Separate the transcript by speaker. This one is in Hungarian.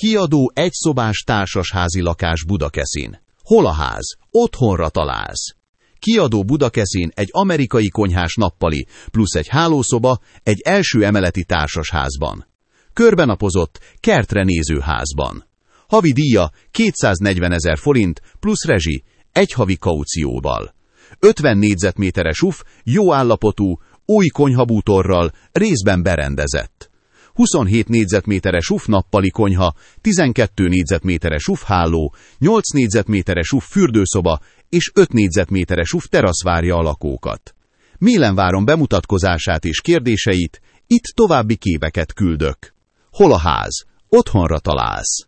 Speaker 1: Kiadó egyszobás társasházi lakás Budakeszin. Hol a ház? Otthonra találsz. Kiadó Budakeszin egy amerikai konyhás nappali, plusz egy hálószoba egy első emeleti társasházban. Körbenapozott, kertre néző házban. Havi díja 240 000 forint, plusz rezsi, egy havi kaucióval. 50 négyzetméteres UF, jó állapotú, új konyhabútorral, részben berendezett. 27 négyzetméteres UF nappali konyha, 12 négyzetméteres UF háló, 8 négyzetméteres UF fürdőszoba és 5 négyzetméteres UF terasz várja a lakókat. Mélen várom bemutatkozását és kérdéseit, itt további képeket küldök. Hol a ház? Otthonra találsz.